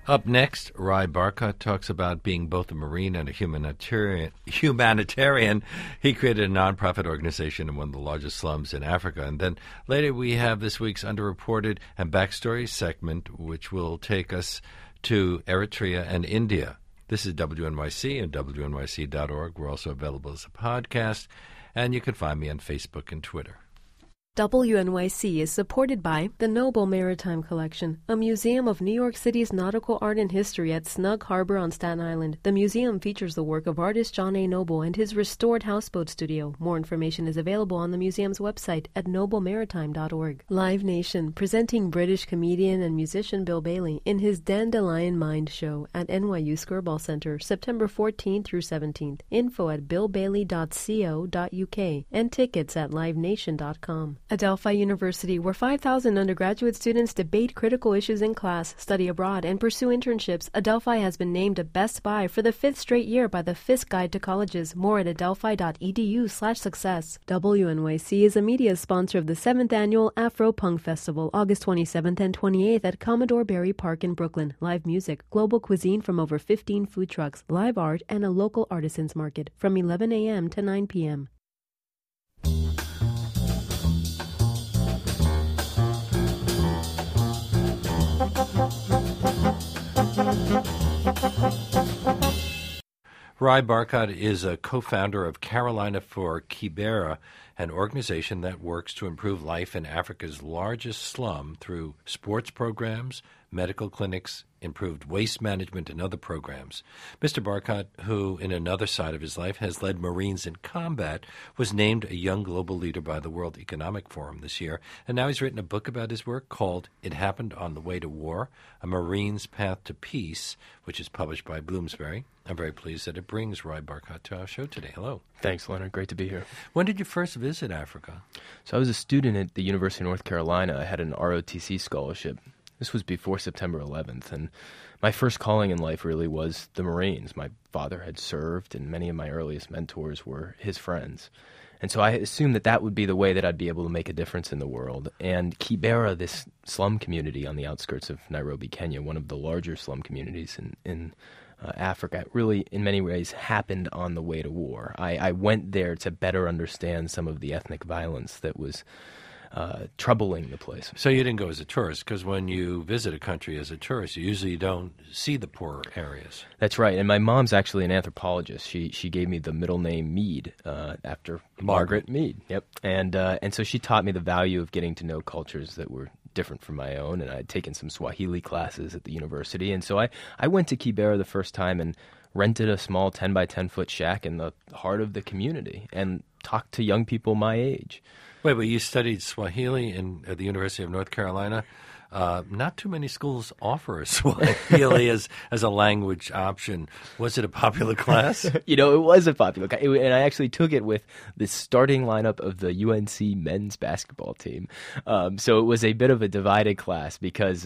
Up next, Rai Barkat talks about being both a Marine and a humanitarian. He created a nonprofit organization in one of the largest slums in Africa. And then later we have this week's Underreported and Backstory segment, which will take us to Eritrea and India. This is WNYC and WNYC.org. We're also available as a podcast, and you can find me on Facebook and Twitter. WNYC is supported by the Noble Maritime Collection, a museum of New York City's nautical art and history at Snug Harbor on Staten Island. The museum features the work of artist John A. Noble and his restored houseboat studio. More information is available on the museum's website at noblemaritime.org. Live Nation, presenting British comedian and musician Bill Bailey in his Dandelion Mind show at NYU Skirball Center, September 14th through 17th. Info at billbailey.co.uk and tickets at livenation.com. Adelphi University, where 5,000 undergraduate students debate critical issues in class, study abroad, and pursue internships, Adelphi has been named a Best Buy for the 5th straight year by the Fisk Guide to Colleges. More at adelphi.edu/success. WNYC is a media sponsor of the 7th Annual Afro Punk Festival, August 27th and 28th at Commodore Barry Park in Brooklyn. Live music, global cuisine from over 15 food trucks, live art, and a local artisans market from 11 a.m. to 9 p.m. Rai Barkat is a co-founder of Carolina for Kibera, an organization that works to improve life in Africa's largest slum through sports programs, medical clinics, improved waste management, and other programs. Mr. Barkat, who in another side of his life has led Marines in combat, was named a Young Global Leader by the World Economic Forum this year, and now he's written a book about his work called It Happened on the Way to War, A Marine's Path to Peace, which is published by Bloomsbury. I'm very pleased that it brings Rai Barkat to our show today. Hello. Thanks, Leonard. Great to be here. When did you first visit Africa? So I was a student at the University of North Carolina. I had an ROTC scholarship. This was before September 11th, and my first calling in life really was the Marines. My father had served, and many of my earliest mentors were his friends. And so I assumed that that would be the way that I'd be able to make a difference in the world. And Kibera, this slum community on the outskirts of Nairobi, Kenya, one of the larger slum communities in Africa, really in many ways happened on the way to war. I went there to better understand some of the ethnic violence that was troubling the place. So you didn't go as a tourist, because when you visit a country as a tourist, you usually don't see the poorer areas. That's right. And my mom's actually an anthropologist. She gave me the middle name Mead after Margaret Mead. Yep. And so she taught me the value of getting to know cultures that were different from my own. And I had taken some Swahili classes at the university. And so I went to Kibera the first time and rented a small 10 by 10 foot shack in the heart of the community and talked to young people my age. Wait, but you studied Swahili at the University of North Carolina. Not too many schools offer Swahili as a language option. Was it a popular class? It was a popular class. And I actually took it with the starting lineup of the UNC men's basketball team. So it was a bit of a divided class because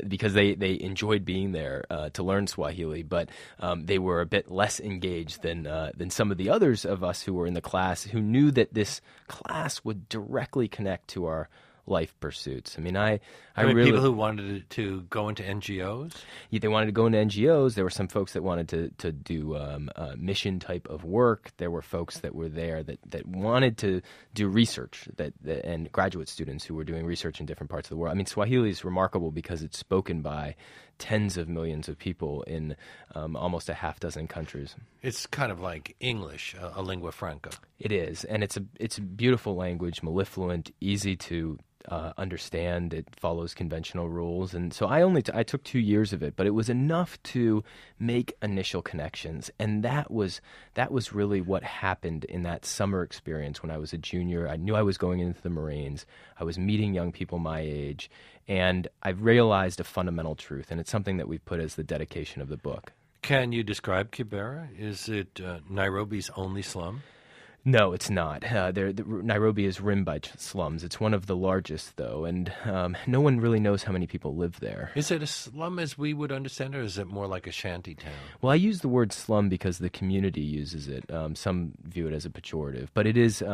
they enjoyed being there to learn Swahili, but they were a bit less engaged than some of the others of us who were in the class who knew that this class would directly connect to our life pursuits. I mean, I really... people who wanted to go into NGOs? Yeah, they wanted to go into NGOs. There were some folks that wanted to do mission type of work. There were folks that were there that wanted to do research, and graduate students who were doing research in different parts of the world. I mean, Swahili is remarkable because it's spoken by tens of millions of people in almost a half dozen countries. It's kind of like English, a lingua franca. It is, and it's a beautiful language, mellifluent, easy to understand. It follows conventional rules, and so I took 2 years of it, but it was enough to make initial connections, and that was really what happened in that summer experience when I was a junior. I knew I was going into the Marines. I was meeting young people my age, and I realized a fundamental truth, and it's something that we've put as the dedication of the book. Can you describe Kibera? Is it Nairobi's only slum? No, it's not. Nairobi is rimmed by slums. It's one of the largest, though, and no one really knows how many people live there. Is it a slum as we would understand it, or is it more like a shanty town? Well, I use the word slum because the community uses it. Some view it as a pejorative, but it is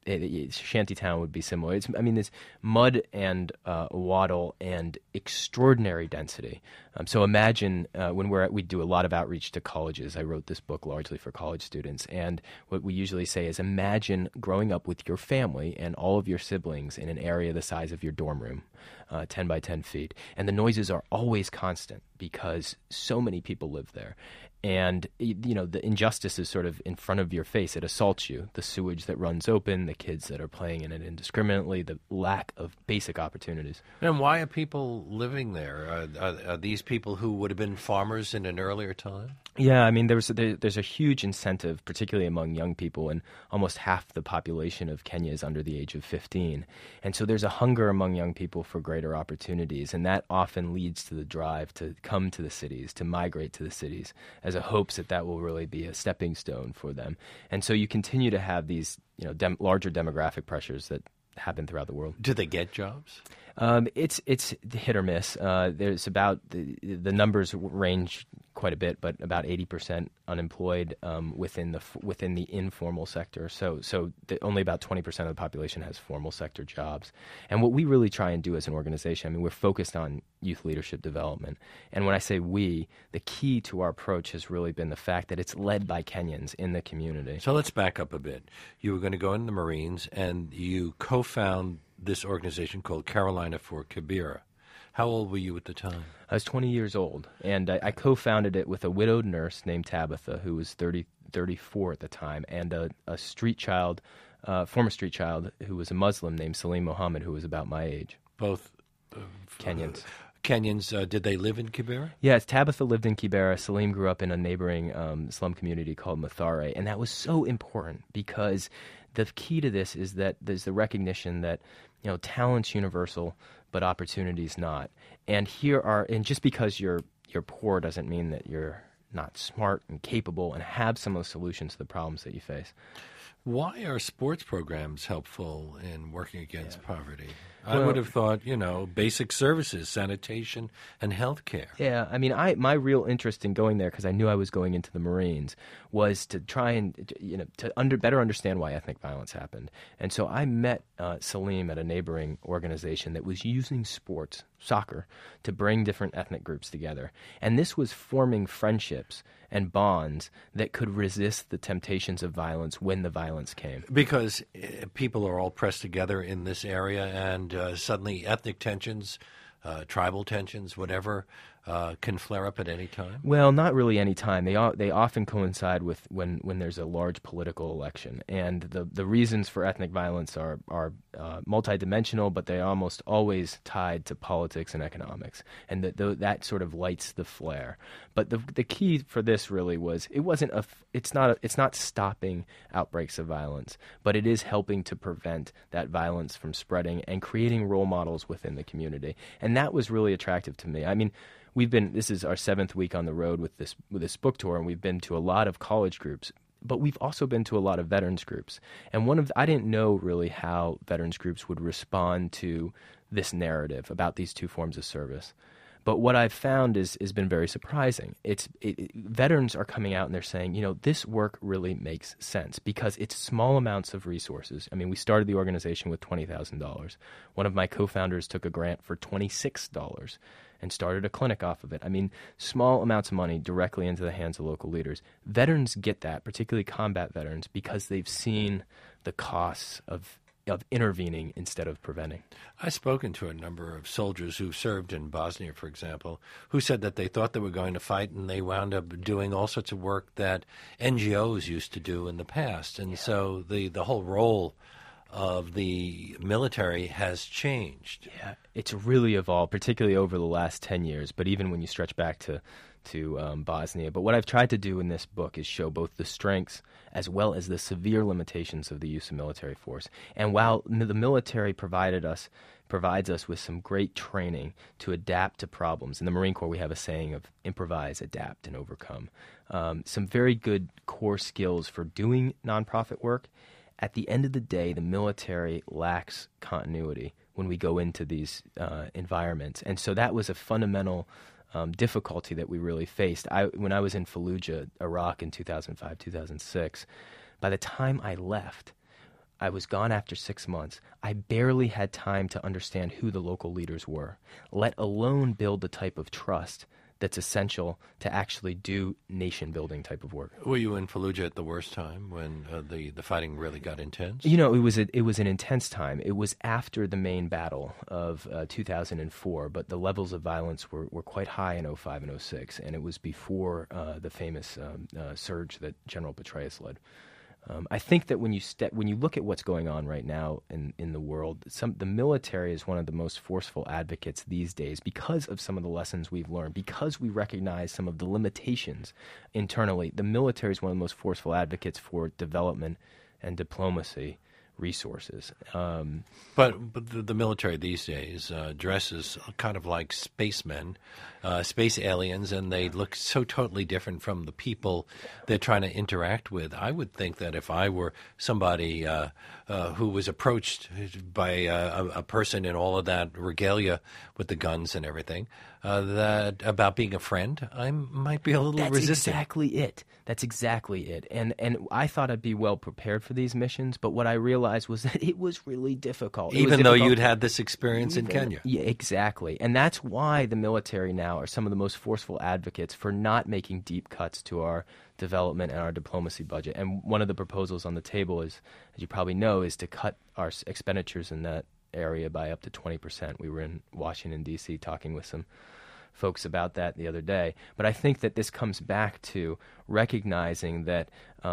Shantytown would be similar. It's mud and wattle and extraordinary density. So imagine when we do a lot of outreach to colleges. I wrote this book largely for college students, and what we usually say is imagine growing up with your family and all of your siblings in an area the size of your dorm room, 10 by 10 feet. And the noises are always constant because so many people live there. And, the injustice is sort of in front of your face. It assaults you. The sewage that runs open, the kids that are playing in it indiscriminately, the lack of basic opportunities. And why are people living there? Are these people who would have been farmers in an earlier time? Yeah, there's a huge incentive, particularly among young people, and almost half the population of Kenya is under the age of 15. And so there's a hunger among young people for greater opportunities, and that often leads to the drive to come to the cities, to migrate to the cities, as a hopes that will really be a stepping stone for them. And so you continue to have these larger demographic pressures that happen throughout the world. Do they get jobs? It's hit or miss. There's about the numbers range quite a bit, but about 80% unemployed within the informal sector. So only about 20% of the population has formal sector jobs. And what we really try and do as an organization, we're focused on youth leadership development. And when I say we, the key to our approach has really been the fact that it's led by Kenyans in the community. So let's back up a bit. You were going to go in the Marines, and you co-found this organization called Carolina for Kibera. How old were you at the time? I was 20 years old, and I co-founded it with a widowed nurse named Tabitha, who was 34 at the time, and a former street child who was a Muslim named Salim Mohammed, who was about my age. Both Kenyans. Kenyans, did they live in Kibera? Yes, Tabitha lived in Kibera. Salim grew up in a neighboring slum community called Mathare, and that was so important because the key to this is that there's the recognition that talent's universal, but opportunity's not. And just because you're poor doesn't mean that you're not smart and capable and have some of the solutions to the problems that you face. Why are sports programs helpful in working against poverty? I would have thought, basic services, sanitation, and health care. Yeah, my real interest in going there, because I knew I was going into the Marines, was to try and better understand why ethnic violence happened. And so I met Salim at a neighboring organization that was using sports, soccer, to bring different ethnic groups together. And this was forming friendships and bonds that could resist the temptations of violence when the violence came. Because people are all pressed together in this area, and suddenly ethnic tensions, tribal tensions, whatever, can flare up at any time? Well, not really any time. They often coincide with when there's a large political election. And the reasons for ethnic violence are multidimensional, but they're almost always tied to politics and economics. And that sort of lights the flare. But the key for this really was it's not stopping outbreaks of violence, but it is helping to prevent that violence from spreading and creating role models within the community. And that was really attractive to me. This is our 7th week on the road with this book tour, and we've been to a lot of college groups, but we've also been to a lot of veterans groups. And I didn't know really how veterans groups would respond to this narrative about these two forms of service. But what I've found has been very surprising. Veterans are coming out and they're saying, this work really makes sense because it's small amounts of resources. We started the organization with $20,000. One of my co-founders took a grant for $26 and started a clinic off of it. Small amounts of money directly into the hands of local leaders. Veterans get that, particularly combat veterans, because they've seen the costs of intervening instead of preventing. I've spoken to a number of soldiers who served in Bosnia, for example, who said that they thought they were going to fight and they wound up doing all sorts of work that NGOs used to do in the past. And so the whole role of the military has changed. Yeah, it's really evolved, particularly over the last 10 years, but even when you stretch back to Bosnia. But what I've tried to do in this book is show both the strengths as well as the severe limitations of the use of military force. And while the military provides us with some great training to adapt to problems, in the Marine Corps we have a saying of improvise, adapt, and overcome. Some very good core skills for doing nonprofit work. At the end of the day, the military lacks continuity when we go into these environments. And so that was a fundamental difficulty that we really faced. When I was in Fallujah, Iraq in 2005, 2006, by the time I left, I was gone after 6 months. I barely had time to understand who the local leaders were, let alone build the type of trust that's essential to actually do nation-building type of work. Were you in Fallujah at the worst time when the fighting really got intense? You know, it was an intense time. It was after the main battle of 2004, but the levels of violence were quite high in 05 and 06, and it was before the famous surge that General Petraeus led. I think that when you look at what's going on right now in the world, the military is one of the most forceful advocates these days because of some of the lessons we've learned, because we recognize some of the limitations internally. The military is one of the most forceful advocates for development and diplomacy resources. But the military these days dresses kind of like spacemen, space aliens, and they look so totally different from the people they're trying to interact with. I would think that if I were somebody who was approached by a person in all of that regalia with the guns and everything, that about being a friend, I might be a little resistant. That's exactly it. And I thought I'd be well prepared for these missions, but what I realized was that it was really difficult. Even though you'd had this experience in Kenya. Yeah, exactly. And that's why the military now are some of the most forceful advocates for not making deep cuts to our development and our diplomacy budget. And one of the proposals on the table is, as you probably know, is to cut our expenditures in that area by up to 20%. We were in Washington, D.C. talking with some folks about that the other day. But I think that this comes back to recognizing that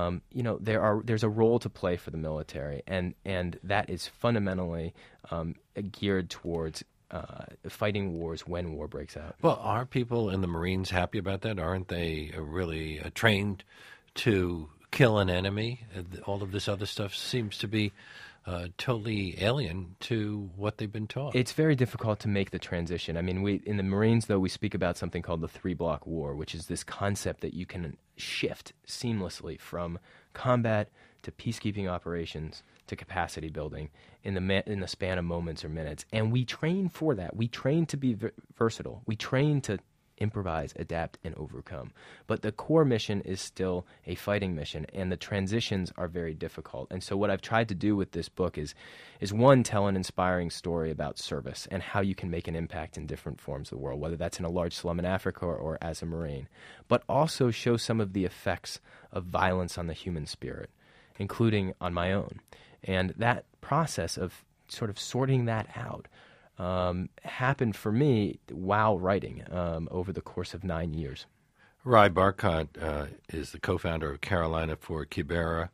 there's a role to play for the military, and that is fundamentally geared towards fighting wars when war breaks out. Well, are people in the Marines happy about that? Aren't they really trained to kill an enemy? All of this other stuff seems to be totally alien to what they've been taught. It's very difficult to make the transition. I mean, in the Marines, though, we speak about something called the 3-block war, which is this concept that you can shift seamlessly from combat to peacekeeping operations to capacity building in the span of moments or minutes. And we train for that. We train to be versatile. We train to improvise, adapt, and overcome. But the core mission is still a fighting mission, and the transitions are very difficult. And so what I've tried to do with this book is one, tell an inspiring story about service and how you can make an impact in different forms of the world, whether that's in a large slum in Africa or as a Marine, but also show some of the effects of violence on the human spirit, including on my own. And that process of sort of sorting that out happened for me while writing over the course of 9 years. Rai Barkat is the co-founder of Carolina for Kibera.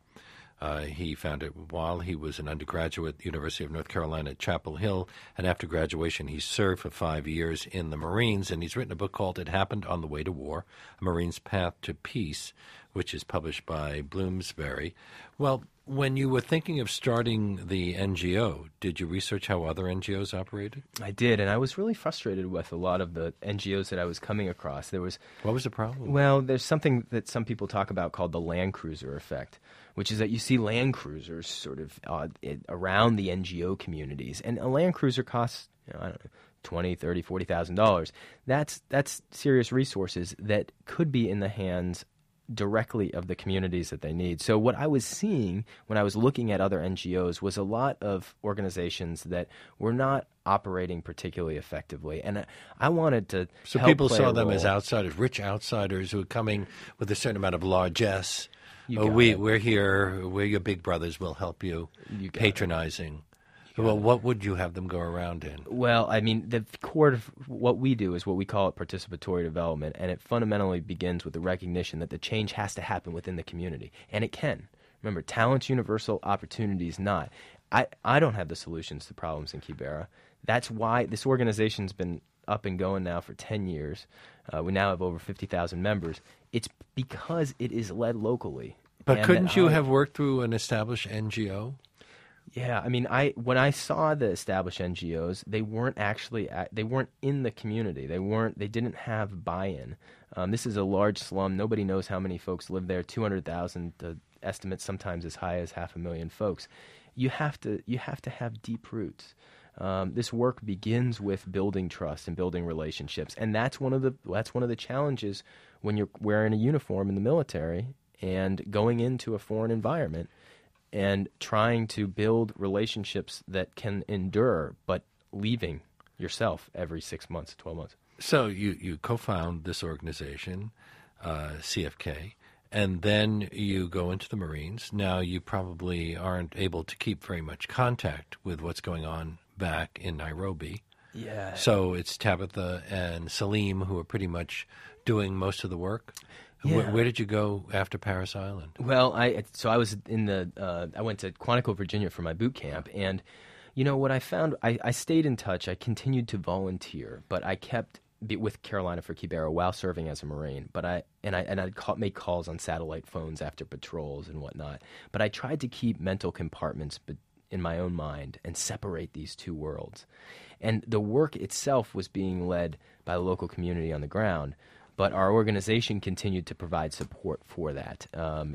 He founded it while he was an undergraduate at the University of North Carolina at Chapel Hill, and after graduation he served for 5 years in the Marines, and he's written a book called It Happened on the Way to War, A Marine's Path to Peace, which is published by Bloomsbury. Well, when you were thinking of starting the NGO, did you research how other NGOs operated? I did, and I was really frustrated with a lot of the NGOs that I was coming across. What was the problem? Well, there's something that some people talk about called the Land Cruiser effect, which is that you see Land Cruisers sort of around the NGO communities, and a Land Cruiser costs, I don't know, $20,000, $30,000, $40,000. That's serious resources that could be in the hands directly of the communities that they need. So what I was seeing when I was looking at other NGOs was a lot of organizations that were not operating particularly effectively, and I wanted to So help people play saw a them role. as outsiders, rich outsiders who were coming with a certain amount of largesse. You got it. We're here, we're your big brothers, we'll help you, You got patronizing. Well, what would you have them go around in? Well, I mean, the core of what we do is what we call it participatory development, and it fundamentally begins with the recognition that the change has to happen within the community, and it can. Remember, talent's universal, opportunity's not. I don't have the solutions to problems in Kibera. That's why this organization's been up and going now for 10 years. We now have over 50,000 members. It's because it is led locally. But And couldn't that you I- have worked through an established NGO? Yeah, I mean, when I saw the established NGOs, they weren't actually they weren't in the community. They didn't have buy-in. This is a large slum. Nobody knows how many folks live there. 200,000. The estimates sometimes as high as 500,000 folks. You have to have deep roots. This work begins with building trust and building relationships, and that's one of the challenges when you're wearing a uniform in the military and going into a foreign environment. and trying to build relationships that can endure, but leaving yourself every 6 months, 12 months. So you co-found this organization, CFK, and then you go into the Marines. Now you probably aren't able to keep very much contact with what's going on back in Nairobi. Yeah. So it's Tabitha and Salim who are pretty much doing most of the work. Yeah. Where did you go after Parris Island? Well, I was I went to Quantico, Virginia for my boot camp, and what I found, I stayed in touch. I continued to volunteer, but I kept with Carolina for Kibera while serving as a Marine. But I'd make calls on satellite phones after patrols and whatnot. But I tried to keep mental compartments in my own mind and separate these two worlds. And the work itself was being led by the local community on the ground, but our organization continued to provide support for that.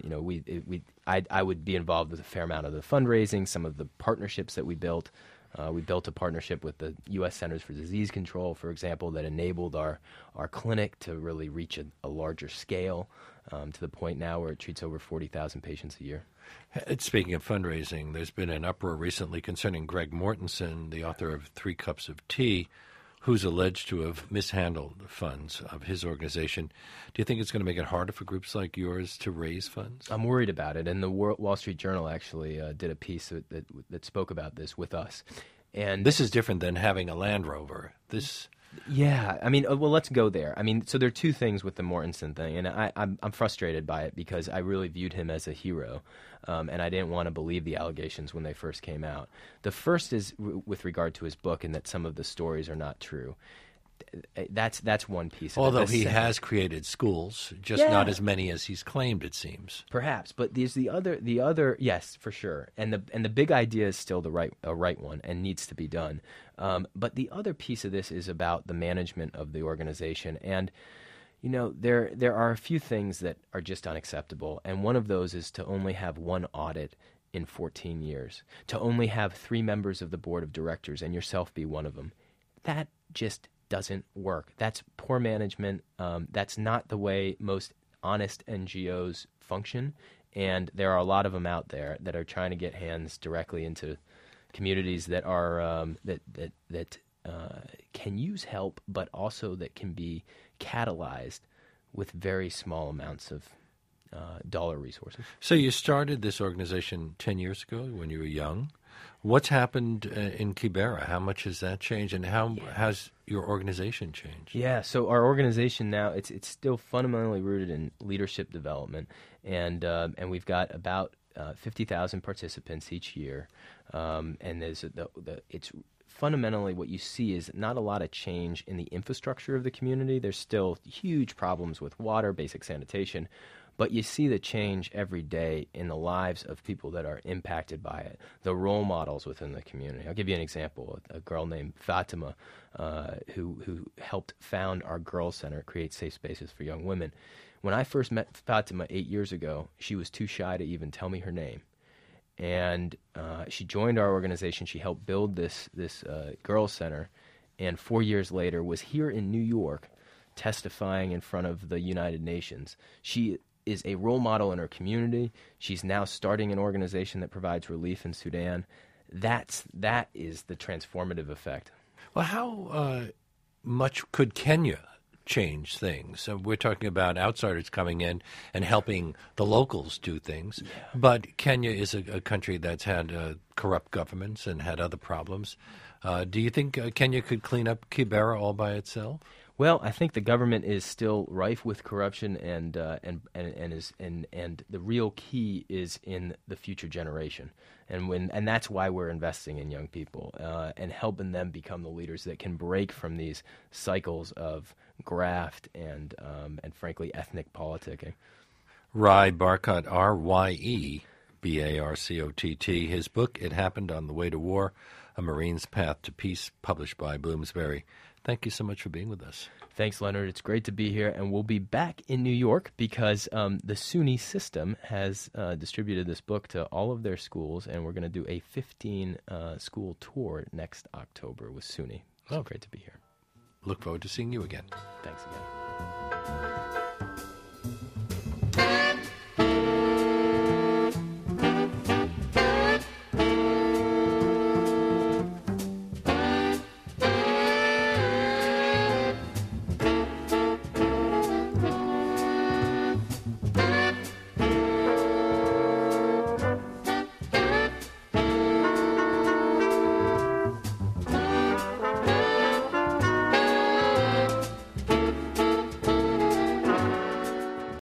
I would be involved with a fair amount of the fundraising, some of the partnerships that we built. We built a partnership with the U.S. Centers for Disease Control, for example, that enabled our clinic to really reach a larger scale, to the point now where it treats over 40,000 patients a year. Speaking of fundraising, there's been an uproar recently concerning Greg Mortensen, the author of 3 Cups of Tea, who's alleged to have mishandled funds of his organization. Do you think it's going to make it harder for groups like yours to raise funds? I'm worried about it, and the Wall Street Journal actually did a piece that spoke about this with us. And this is different than having a Land Rover. Yeah, I mean, well, let's go there. I mean, so there are two things with the Mortensen thing, and I'm frustrated by it because I really viewed him as a hero, and I didn't want to believe the allegations when they first came out. The first is with regard to his book and that some of the stories are not true. That's one piece of it. Although he has created schools, just not as many as he's claimed, it seems. Perhaps, but there's the other yes, for sure. And the big idea is still the right one and needs to be done. But the other piece of this is about the management of the organization. And there are a few things that are just unacceptable, and one of those is to only have one audit in 14 years, to only have 3 members of the board of directors and yourself be one of them. That just doesn't work. That's poor management. That's not the way most honest NGOs function, and there are a lot of them out there that are trying to get hands directly into communities that are that can use help, but also that can be catalyzed with very small amounts of dollar resources. So you started this organization 10 years ago when you were young. What's happened in Kibera? How much has that changed, and how has your organization changed? Yeah, so our organization now, it's still fundamentally rooted in leadership development, and we've got about 50,000 participants each year, and it's fundamentally what you see is not a lot of change in the infrastructure of the community. There's still huge problems with water, basic sanitation, but you see the change every day in the lives of people that are impacted by it, the role models within the community. I'll give you an example. A girl named Fatima, who helped found our Girls Center, create safe spaces for young women. When I first met Fatima 8 years ago, she was too shy to even tell me her name. And she joined our organization. She helped build this Girls Center, and 4 years later was here in New York testifying in front of the United Nations. She is a role model in her community. She's now starting an organization that provides relief in Sudan. That is the transformative effect. Well, how much could Kenya change things? So we're talking about outsiders coming in and helping the locals do things. Yeah. But Kenya is a country that's had corrupt governments and had other problems. Do you think Kenya could clean up Kibera all by itself? Well, I think the government is still rife with corruption, and the real key is in the future generation, and that's why we're investing in young people and helping them become the leaders that can break from these cycles of graft and frankly ethnic politicking. Ry Barkott, RYEBARCOTT. His book, It Happened on the Way to War, A Marine's Path to Peace, published by Bloomsbury. Thank you so much for being with us. Thanks, Leonard. It's great to be here, and we'll be back in New York because the SUNY system has distributed this book to all of their schools, and we're going to do a 15-school tour next October with SUNY. So great to be here. Look forward to seeing you again. Thanks again.